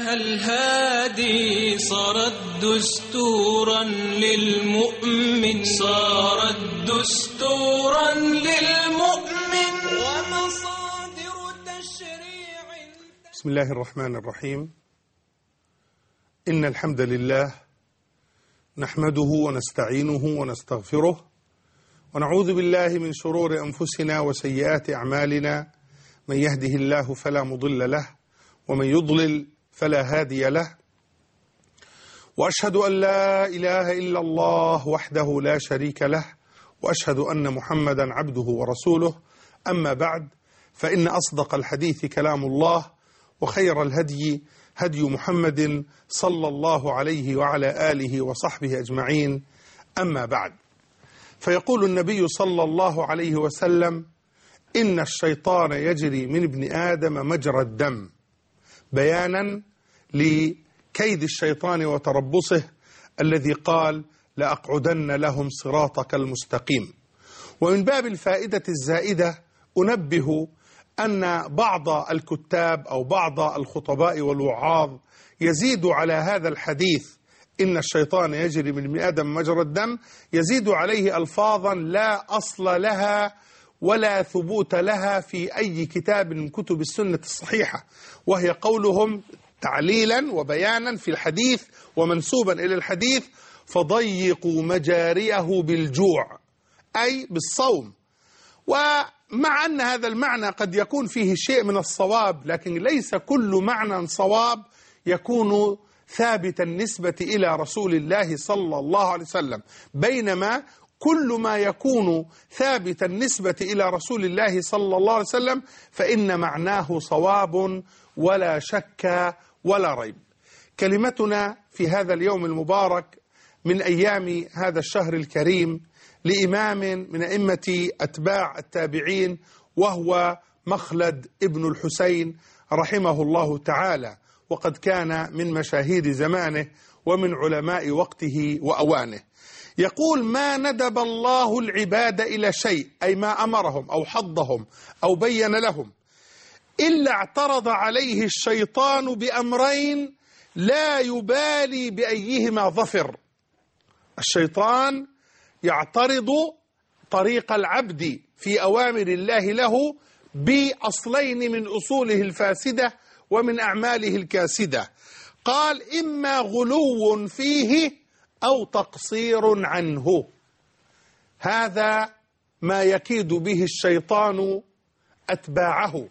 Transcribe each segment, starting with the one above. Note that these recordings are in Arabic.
الله الهادي صارت دستورا للمؤمن، صارت دستورا للمؤمن ومصادر تشريع. بسم الله الرحمن الرحيم. إن الحمد لله نحمده ونستعينه ونستغفره ونعوذ بالله من شرور أنفسنا وسيئات أعمالنا، من يهده الله فلا مضل له ومن يضلل فلا هادي له، وأشهد أن لا إله إلا الله وحده لا شريك له، وأشهد أن محمدا عبده ورسوله. أما بعد، فإن أصدق الحديث كلام الله، وخير الهدي هدي محمد صلى الله عليه وعلى آله وصحبه أجمعين. أما بعد، فيقول النبي صلى الله عليه وسلم: إن الشيطان يجري من ابن آدم مجرى الدم، بيانا لكيد الشيطان وتربصه الذي قال: لأقعدن لهم صراطك المستقيم. ومن باب الفائدة الزائدة أنبه أن بعض الكتاب أو بعض الخطباء والوعاظ يزيد على هذا الحديث إن الشيطان يجري من ابن آدم مجرى الدم، يزيد عليه ألفاظا لا أصل لها ولا ثبوت لها في أي كتاب من كتب السنة الصحيحة، وهي قولهم تعليلا وبيانا في الحديث ومنسوبا إلى الحديث: فضيقوا مجاريه بالجوع، أي بالصوم. ومع أن هذا المعنى قد يكون فيه شيء من الصواب، لكن ليس كل معنى صواب يكون ثابتا النسبة إلى رسول الله صلى الله عليه وسلم، بينما كل ما يكون ثابتا النسبة إلى رسول الله صلى الله عليه وسلم فإن معناه صواب ولا شك ولا ريب. كلمتنا في هذا اليوم المبارك من أيام هذا الشهر الكريم لإمام من أئمة أتباع التابعين، وهو مخلد ابن الحسين رحمه الله تعالى، وقد كان من مشاهير زمانه ومن علماء وقته وأوانه. يقول: ما ندب الله العباد إلى شيء، أي ما أمرهم أو حضهم أو بين لهم، إلا اعترض عليه الشيطان بأمرين لا يبالي بأيهما ظفر. الشيطان يعترض طريق العبد في أوامر الله له بأصلين من أصوله الفاسدة ومن أعماله الكاسدة. قال: إما غلو فيه أو تقصير عنه. هذا ما يكيد به الشيطان أتباعه،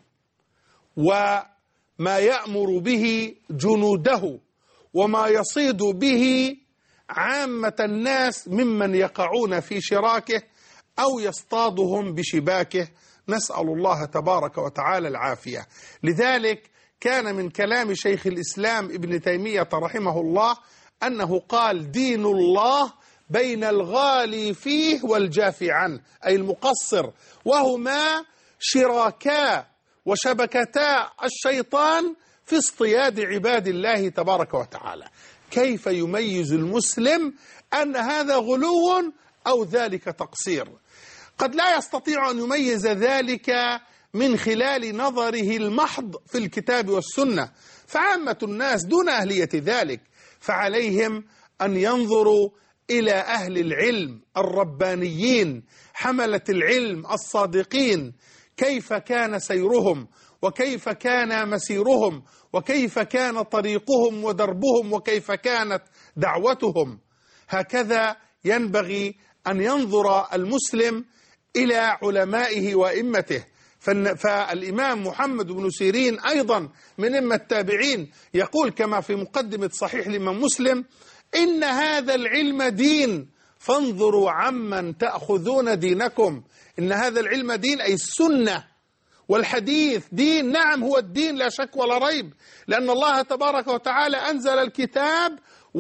وما يأمر به جنوده، وما يصيد به عامة الناس ممن يقعون في شراكه أو يصطادهم بشباكه. نسأل الله تبارك وتعالى العافية. لذلك كان من كلام شيخ الإسلام ابن تيمية رحمه الله أنه قال: دين الله بين الغالي فيه والجافي عنه، أي المقصر، وهما شراكا وشبكتا الشيطان في اصطياد عباد الله تبارك وتعالى. كيف يميز المسلم أن هذا غلو أو ذلك تقصير؟ قد لا يستطيع أن يميز ذلك من خلال نظره المحض في الكتاب والسنة، فعامة الناس دون أهلية ذلك، فعليهم أن ينظروا إلى أهل العلم الربانيين حملة العلم الصادقين، كيف كان سيرهم وكيف كان مسيرهم وكيف كان طريقهم ودربهم وكيف كانت دعوتهم. هكذا ينبغي أن ينظر المسلم إلى علمائه وإمته. فالإمام محمد بن سيرين أيضا من أئمة التابعين يقول كما في مقدمة صحيح الإمام مسلم: إن هذا العلم دين فانظروا عمن تأخذون دينكم. إن هذا العلم دين، أي السنة والحديث دين. نعم، هو الدين لا شك ولا ريب، لأن الله تبارك وتعالى أنزل الكتاب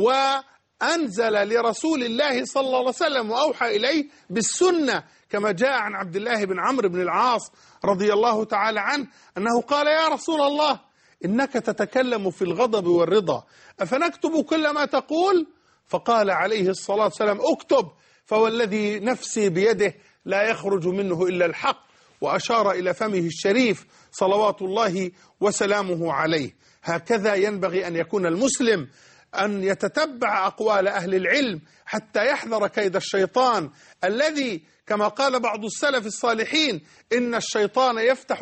وأنزل لرسول الله صلى الله عليه وسلم وأوحى إليه بالسنة، كما جاء عن عبد الله بن عمرو بن العاص رضي الله تعالى عنه أنه قال: يا رسول الله، إنك تتكلم في الغضب والرضا، أفنكتب كل ما تقول؟ فقال عليه الصلاة والسلام: اكتب، فوالذي نفسي بيده لا يخرج منه إلا الحق، وأشار إلى فمه الشريف صلوات الله وسلامه عليه. هكذا ينبغي أن يكون المسلم، أن يتتبع أقوال أهل العلم حتى يحذر كيد الشيطان الذي كما قال بعض السلف الصالحين: إن الشيطان يفتح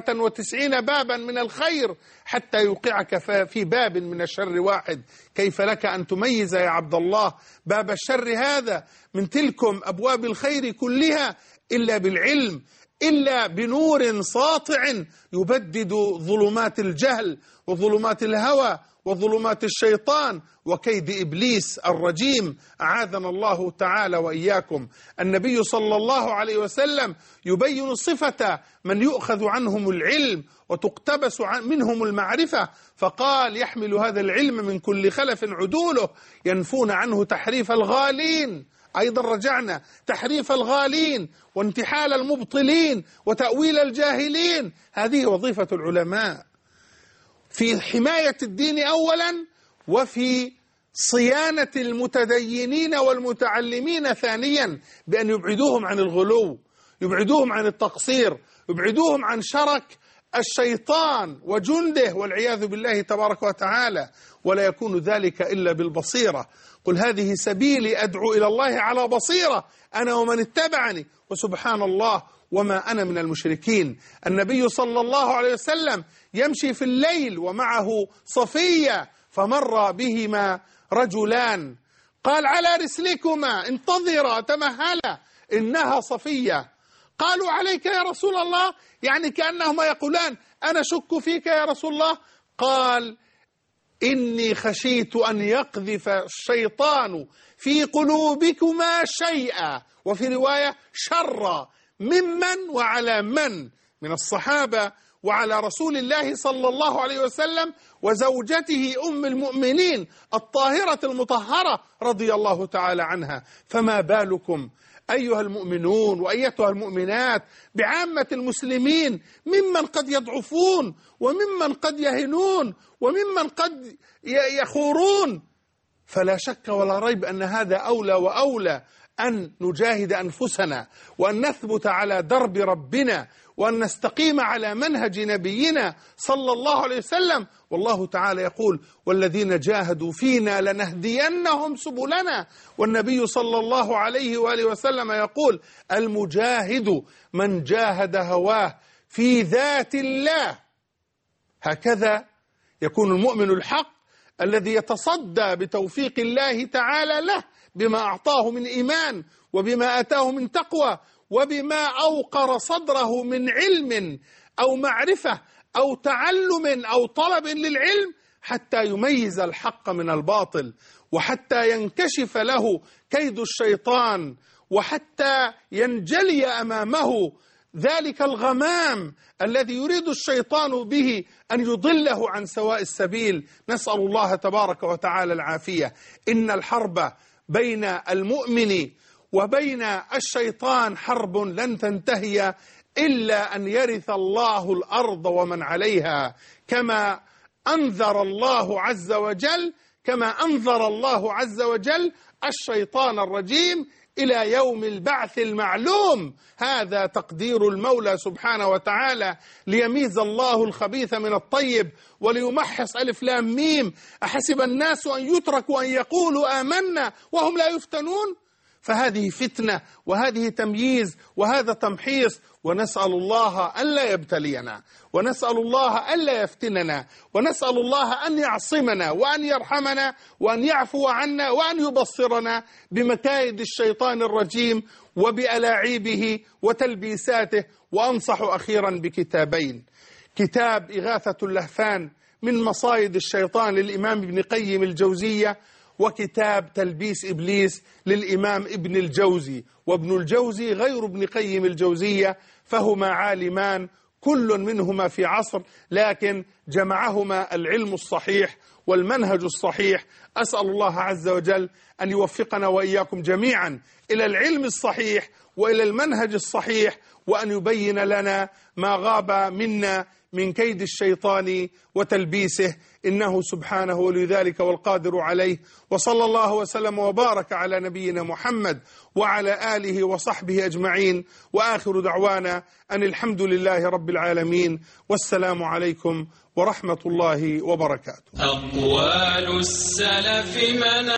99 بابا من الخير حتى يوقعك في باب من الشر واحد. كيف لك أن تميز يا عبد الله باب الشر هذا من تلكم أبواب الخير كلها إلا بالعلم، إلا بنور ساطع يبدد ظلمات الجهل وظلمات الهوى وظلمات الشيطان وكيد إبليس الرجيم، أعاذنا الله تعالى وإياكم. النبي صلى الله عليه وسلم يبين صفة من يؤخذ عنهم العلم وتقتبس منهم المعرفة، فقال: يحمل هذا العلم من كل خلف عدوله ينفون عنه تحريف الغالين. أيضا رجعنا: تحريف الغالين وانتحال المبطلين وتأويل الجاهلين. هذه وظيفة العلماء في حماية الدين أولا، وفي صيانة المتدينين والمتعلمين ثانيا، بأن يبعدوهم عن الغلو، يبعدوهم عن التقصير، يبعدوهم عن شرك الشيطان وجنده والعياذ بالله تبارك وتعالى. ولا يكون ذلك إلا بالبصيرة. قل هذه سبيلي أدعو إلى الله على بصيرة أنا ومن اتبعني وسبحان الله وما أنا من المشركين. النبي صلى الله عليه وسلم يمشي في الليل ومعه صفية، فمر بهما رجلان، قال: على رسلكما انتظرا تمهلا إنها صفية. قالوا: عليك يا رسول الله، يعني كأنهما يقولان: أنا شك فيك يا رسول الله. قال: إني خشيت أن يقذف الشيطان في قلوبكما شيئا، وفي رواية شرا، ممن وعلى من الصحابة وعلى رسول الله صلى الله عليه وسلم وزوجته أم المؤمنين الطاهرة المطهرة رضي الله تعالى عنها. فما بالكم أيها المؤمنون وأيتها المؤمنات بعامة المسلمين ممن قد يضعفون وممن قد يهنون وممن قد يخورون. فلا شك ولا ريب أن هذا أولى وأولى أن نجاهد أنفسنا وأن نثبت على درب ربنا وأن نستقيم على منهج نبينا صلى الله عليه وسلم. والله تعالى يقول: والذين جاهدوا فينا لنهدينهم سبلنا. والنبي صلى الله عليه وآله وسلم يقول: المجاهد من جاهد هواه في ذات الله. هكذا يكون المؤمن الحق الذي يتصدى بتوفيق الله تعالى له بما أعطاه من إيمان وبما أتاه من تقوى وبما أوقر صدره من علم أو معرفة أو تعلم أو طلب للعلم، حتى يميز الحق من الباطل، وحتى ينكشف له كيد الشيطان، وحتى ينجلي أمامه ذلك الغمام الذي يريد الشيطان به أن يضله عن سواء السبيل. نسأل الله تبارك وتعالى العافية. إن الحرب بين المؤمن وبين الشيطان حرب لن تنتهي إلا أن يرث الله الأرض ومن عليها، كما أنذر الله عز وجل الشيطان الرجيم إلى يوم البعث المعلوم. هذا تقدير المولى سبحانه وتعالى ليميز الله الخبيث من الطيب وليمحص ألف لام ميم. أحسب الناس أن يتركوا أن يقولوا آمنا وهم لا يفتنون. فهذه فتنة وهذه تمييز وهذا تمحيص، ونسأل الله ألا يبتلينا، ونسأل الله ألا يفتننا، ونسأل الله أن يعصمنا وأن يرحمنا وأن يعفو عنا وأن يبصرنا بمكايد الشيطان الرجيم وبألاعيبه وتلبيساته. وأنصح أخيرا بكتابين: كتاب إغاثة اللهفان من مصايد الشيطان للإمام ابن قيم الجوزية، وكتاب تلبيس إبليس للإمام ابن الجوزي. وابن الجوزي غير ابن قيم الجوزية، فهما عالمان كل منهما في عصر، لكن جمعهما العلم الصحيح والمنهج الصحيح. أسأل الله عز وجل أن يوفقنا وإياكم جميعا إلى العلم الصحيح وإلى المنهج الصحيح، وأن يبين لنا ما غاب منا من كيد الشيطان وتلبيسه، إنه سبحانه ولي ذلك والقادر عليه. وصلى الله وسلم وبارك على نبينا محمد وعلى آله وصحبه أجمعين، وآخر دعوانا أن الحمد لله رب العالمين، والسلام عليكم ورحمة الله وبركاته. أقوال السلف من